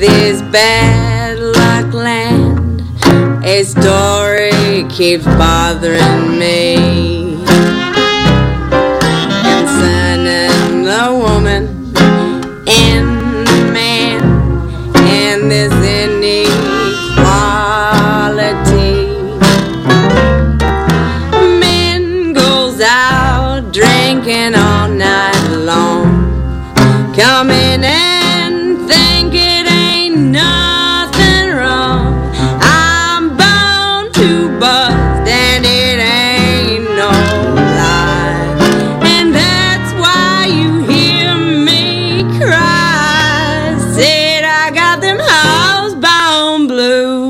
this bad luck land, a story keeps bothering me, concerning the woman and the man and this inequality. Men goes out drinking all night long, coming and think it ain't nothing wrong. I'm bound to bust and it ain't no lie, and that's why you hear me cry. Said I got them housebound blues,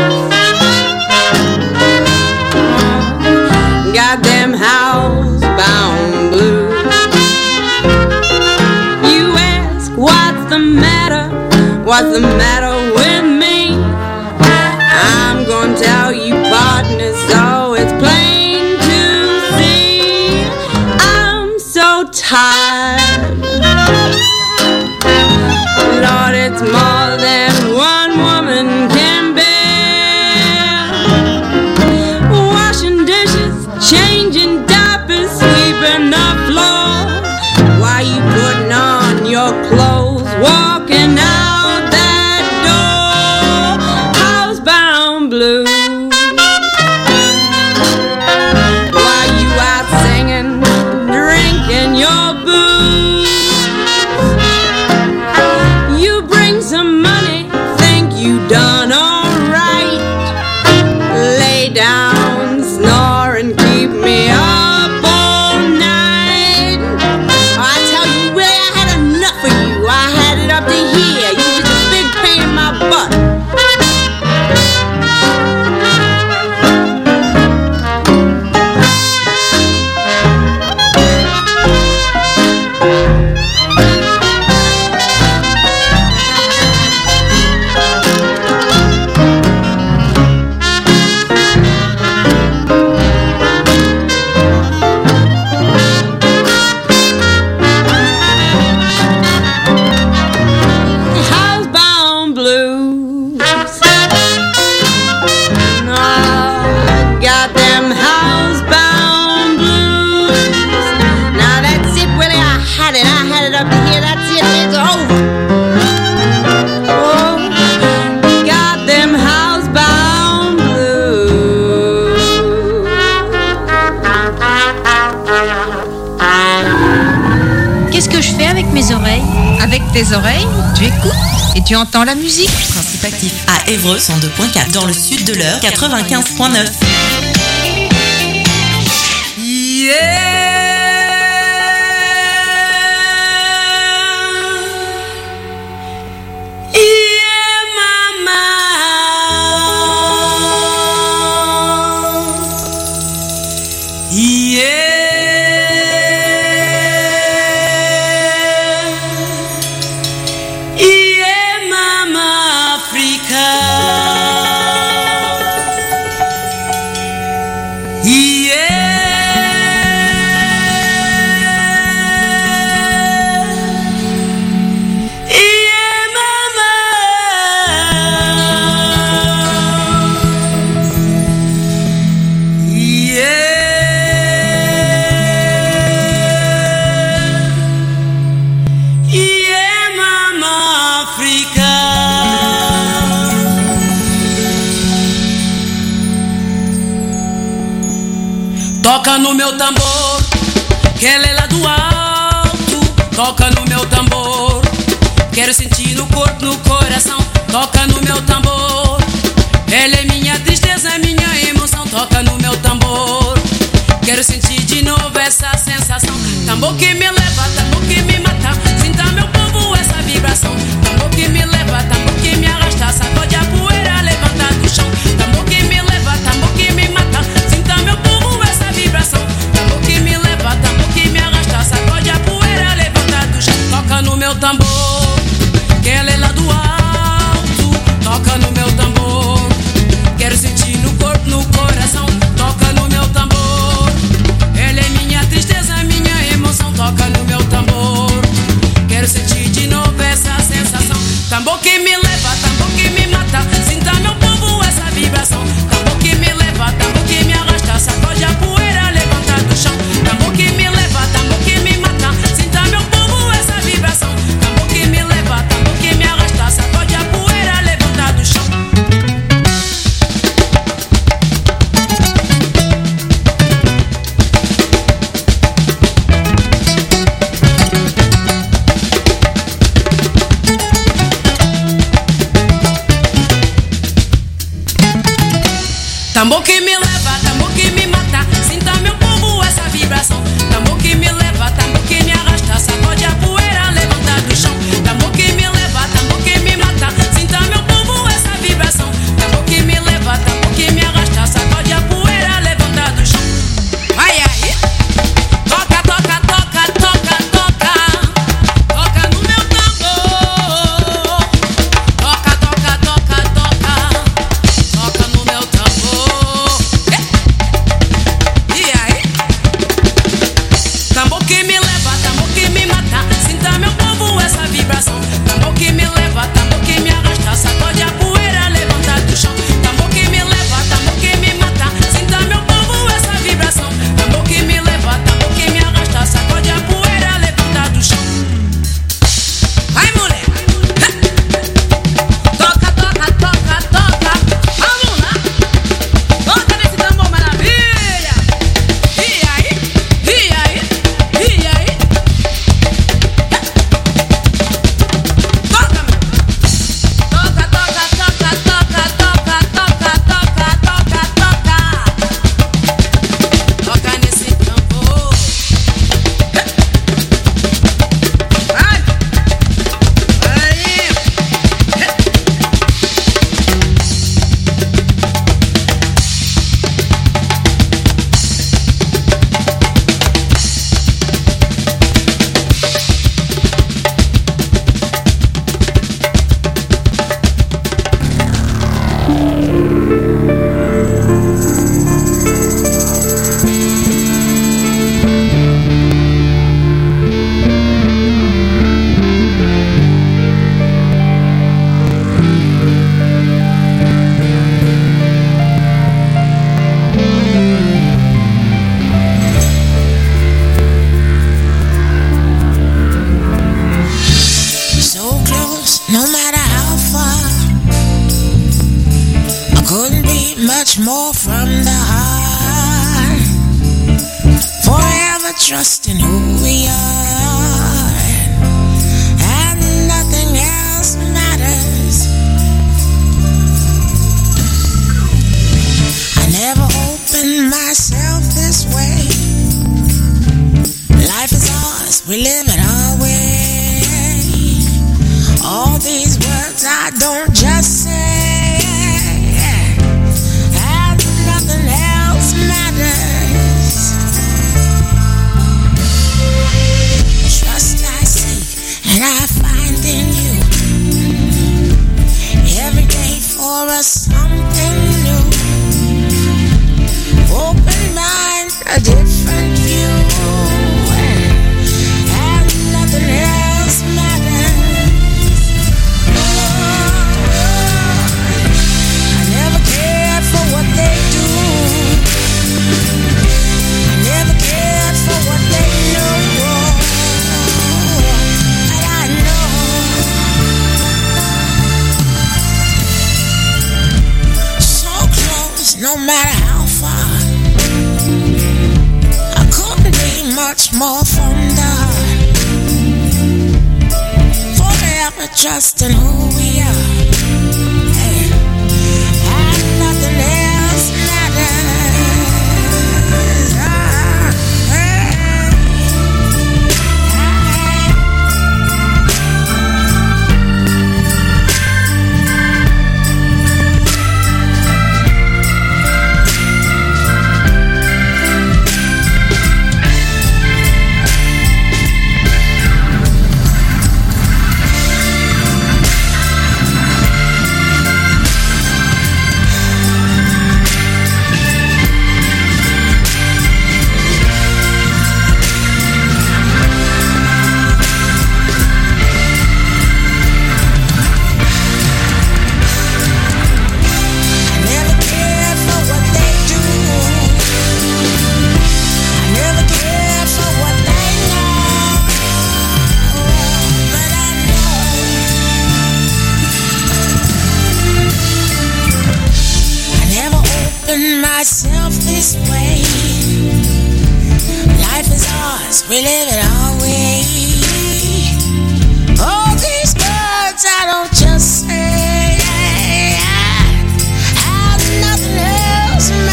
got them housebound blues. What's the matter with me? I'm gonna tell you, partner, so it's plain to see. I'm so tired, Lord, it's more than one woman can bear. Washing dishes, changing diapers, sweeping the floor, while you putting on your clothes, walking out tes oreilles, tu écoutes et tu entends la musique. Principe actif à Évreux 102.4, dans le sud de l'Eure 95.9. Yeah. Toca no meu tambor, que ela é lá do alto. Toca no meu tambor, quero sentir no corpo, no coração. Toca no meu tambor, ela é minha tristeza, minha emoção. Toca no meu tambor, quero sentir de novo essa sensação. Tambor que me leva, tambor que me mata. Sinta meu povo essa vibração. Tambor que me leva, tambor que me arrasta. Sacode a poeira, levanta do chão. Tambor que me leva, tambor que me mata. Sinta meu povo essa vibração. Tambor que me leva, tambor que me arrasta. Sacode a poeira, levanta do chão. Toca no meu tambor, que ela é lá do alto. Toca no meu tambor, quero sentir no corpo, no coração. Toca no meu tambor, ela é minha tristeza, minha emoção. Toca no meu tambor, quero sentir de novo essa sensação. Tambor que me leva, Tambor que me leva, tambor que me mata. Sinta meu povo essa vibração. Tambor que me leva, tambor que me arrasta. Sacode a poeira, levanta do chão. Tambor que me leva, tambor que me mata. Sinta meu povo essa vibração. Tambor que me leva, tambor que me arrasta. Sacode a poeira, levanta do chão. Vai aí. Toca, toca, toca, toca, toca. Toca no meu tambor. Toca, toca, toca, toca. Toca no meu tambor. E aí? Tambor que me leva, tambor que me mata. Sinta meu povo essa vibração. Tambor que me leva, tambor que me arrasta. Sacode a poeira, levanta do chão. Tambor que me leva, tambor que me mata. Sinta meu povo essa vibração. Tambor que me leva, tambor que me arrasta. Sacode a poeira, levanta do chão. Vai, mulher! Toca, toca, toca, toca. Vamos lá! Toca nesse tambor maravilha! E aí? E aí? E aí? Toca, meu! Toca, toca, toca, toca, toca, toca, toca, toca, toca. Toca nesse tambor. Vai! Aí! So close, no matter how far. I couldn't be much more from the heart. Forever trusting who we are, and nothing else matters. I never opened myself this way. Life is ours, we live it our way. All these words I don't just say, and nothing else matters. Trust I seek and I find in you. Every day for us something new. Open mind, a different view, and nothing else matters. I never cared for what they do. I never cared for what they know. But I know so close, no matter how far. I couldn't be much more from the heart. Forever trusting who we are. And nothing else matters. Myself this way. Life is ours, we live it our way. All these words I don't just say, and nothing else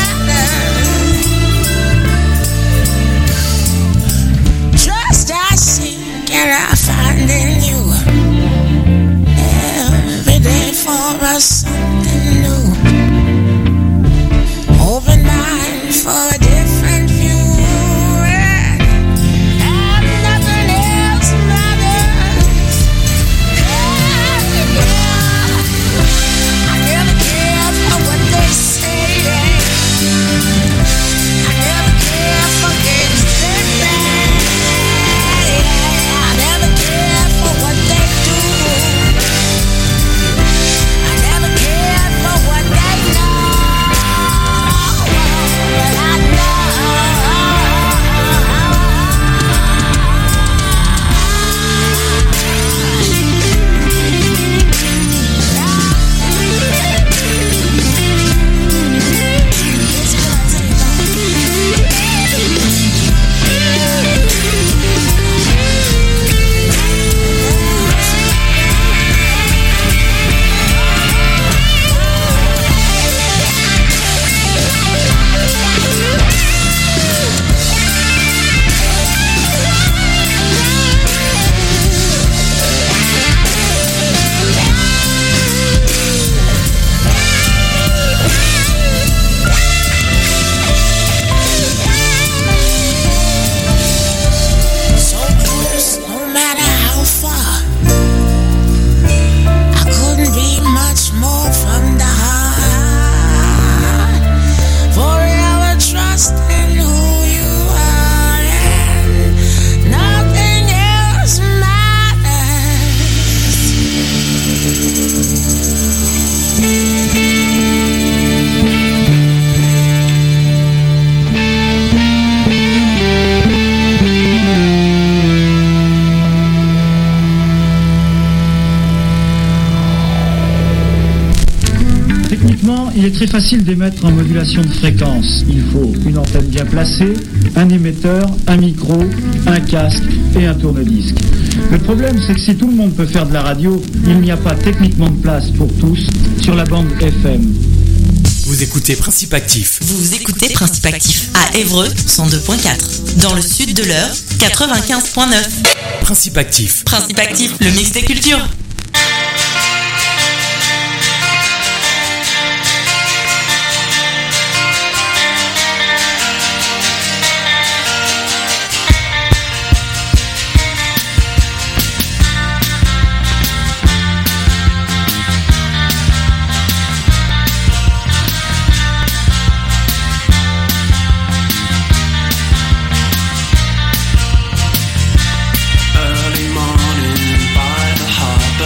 I find in you. Every day for us something new. Open mind for a different view. And nothing else matters. I never care for what they say. I never care for games they play. I never care for what they do. I never care for what they know. But I Il est très facile d'émettre en modulation de fréquence. Il faut une antenne bien placée, un émetteur, un micro, un casque et un tourne-disque. Le problème, c'est que si tout le monde peut faire de la radio, il n'y a pas techniquement de place pour tous sur la bande FM. Vous écoutez Principe Actif. Vous écoutez Principe Actif à Évreux 102.4. Dans le sud de l'Eure 95.9. Principe Actif. Principe Actif, le mix des cultures. Early morning by the harbor.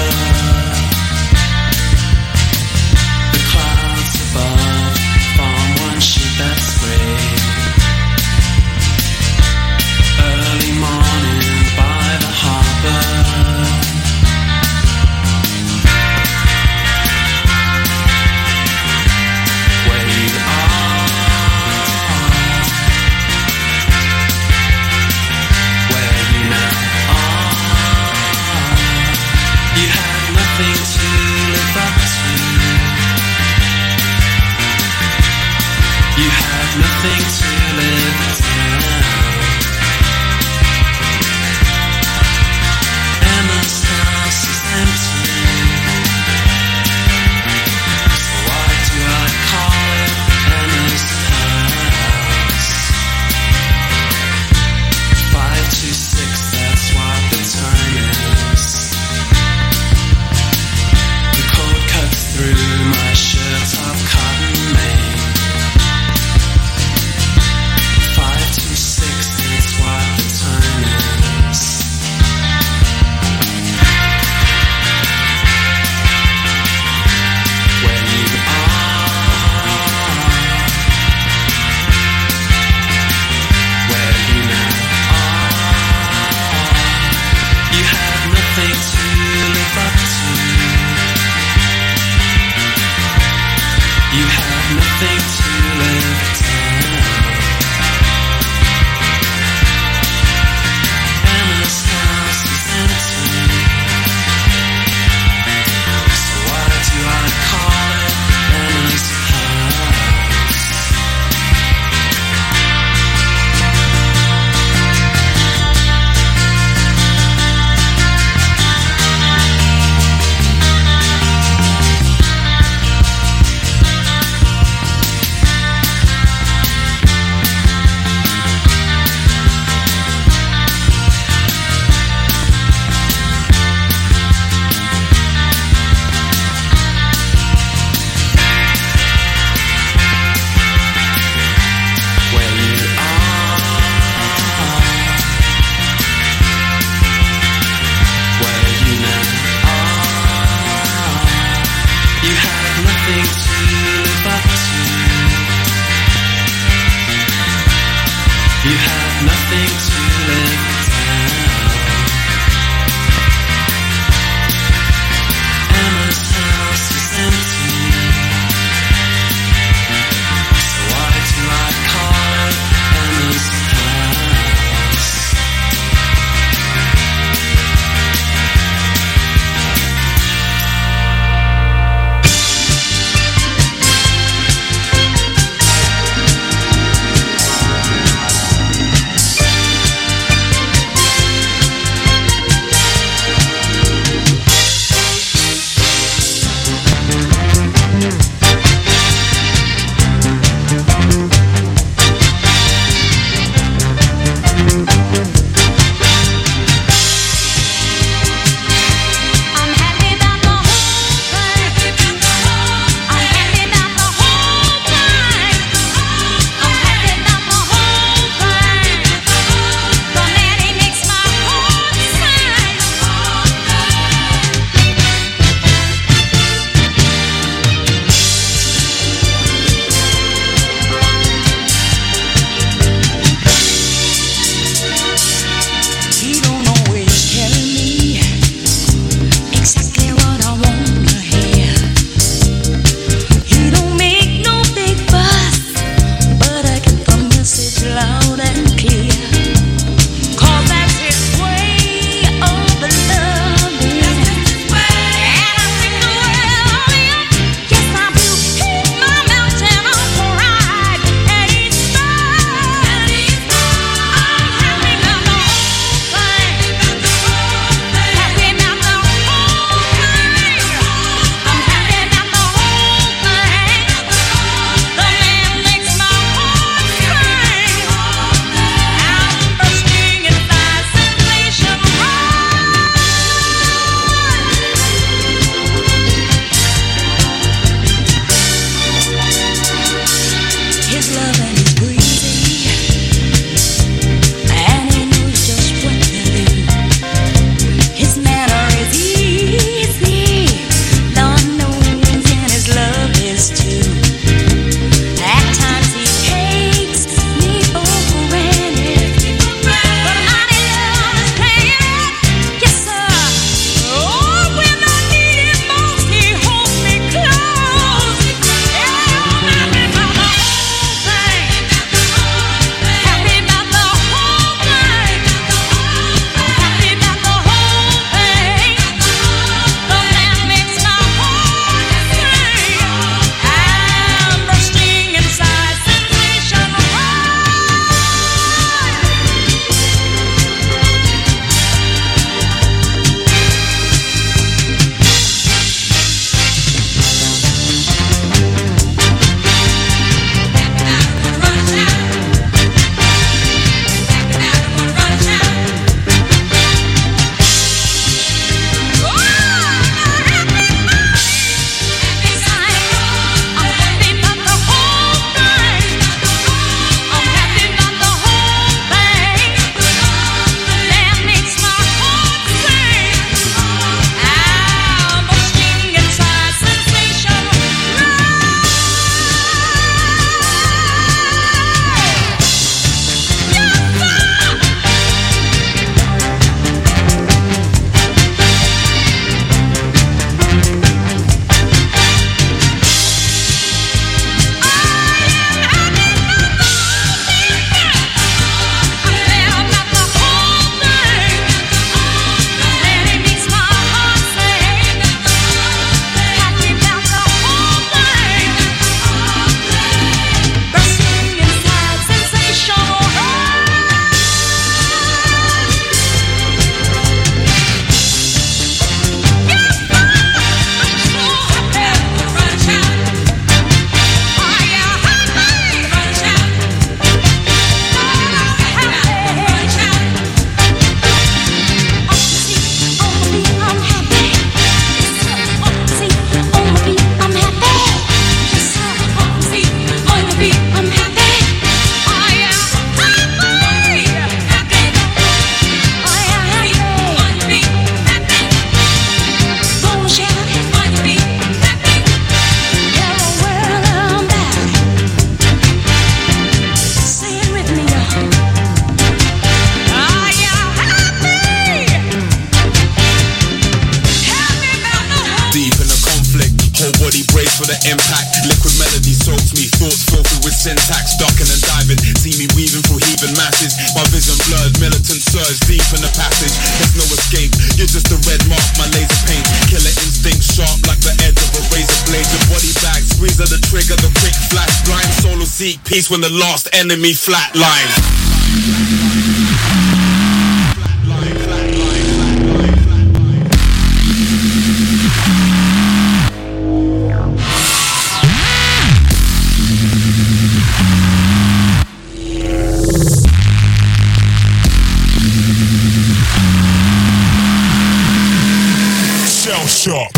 the impact. Liquid melody soaks me, thoughts filthy with syntax. Ducking and diving, see me weaving through heaving masses. My vision blurred, militant surge deep in the passage. There's no escape, you're just a red mark, my laser paint. Killer instinct sharp like the edge of a razor blade. Your body bag, squeeze of the trigger, the quick flash. Blind solo seek peace when the last enemy flatline. Shell shock.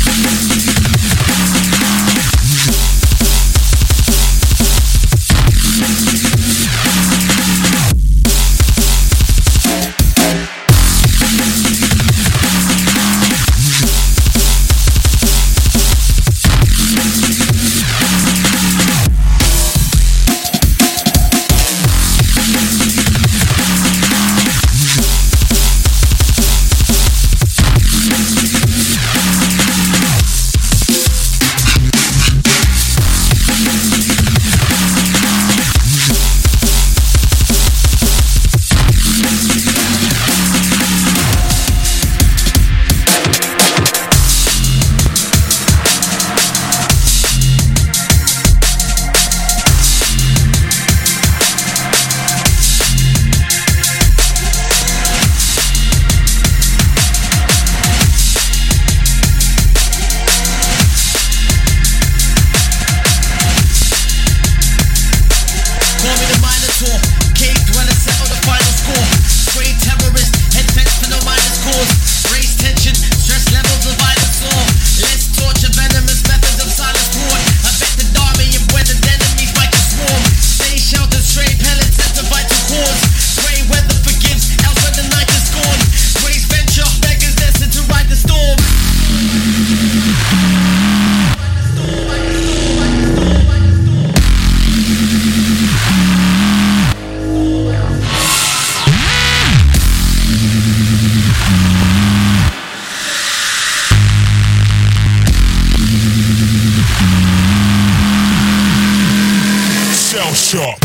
Shock.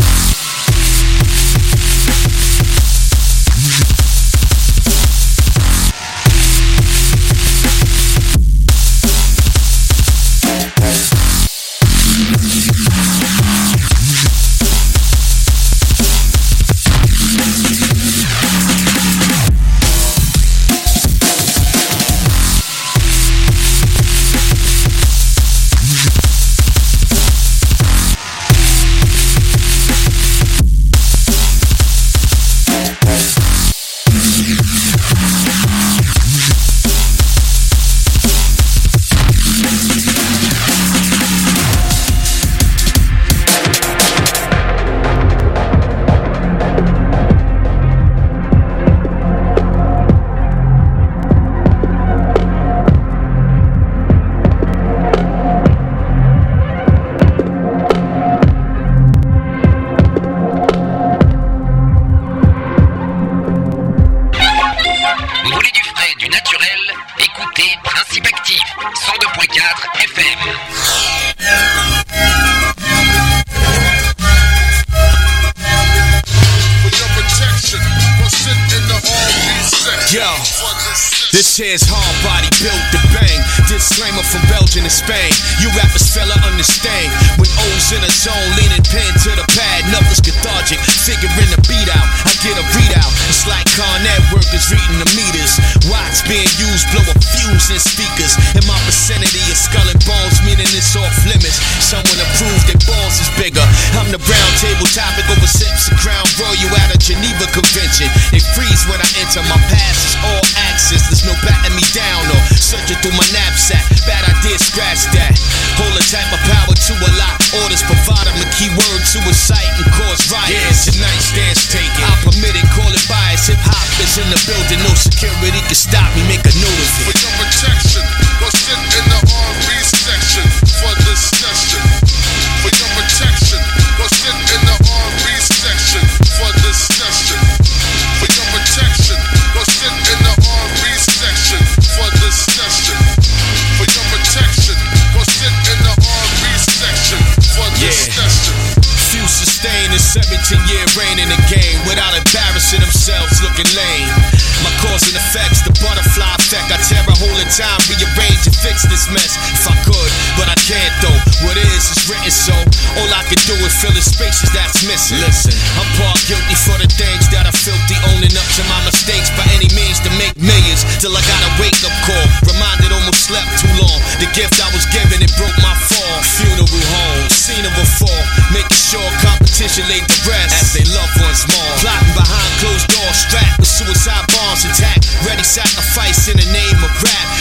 This here's hard body built to bang. Disclaimer from Belgium and Spain. You rappers fella understand. When O's in a zone, leaning pen to the pad, nothing's cathartic. Figuring the beat out, I get a readout. It's like Con Ed workers reading the meters. Watts being used, blow a fuse in speakers. In my vicinity is skull and bones, meaning it's off limits. Someone approved that balls is bigger. I'm the brown table topic over sips of Crown Royal at a Geneva convention. They freeze when I enter, my pass is all access. There's no batting me down or searching through my knapsack. Bad idea, scratch that. Hold a type of power to a lot. Orders provide them a keyword to incite and cause riots. Yeah, tonight's dance taken. I permit it, call it bias. Hip hop is in the building. No security can stop me. Make a note of it. For your protection, go sit in the R&B section for this session. For your protection, go sit in the R&B section for this session. For your protection, go sit in the R&B section for this session. For your protection, go sit in the R&B missing. Listen, I'm part guilty for the things that I filthy, owning up to my mistakes by any means to make millions. Till I got a wake up call, reminded almost slept too long. The gift I was given, it broke my fall. Funeral home, scene of a fall, making sure competition laid to rest as they loved ones more. Plotting behind closed doors, strapped with suicide bombs intact, ready sacrifice in the name of rap.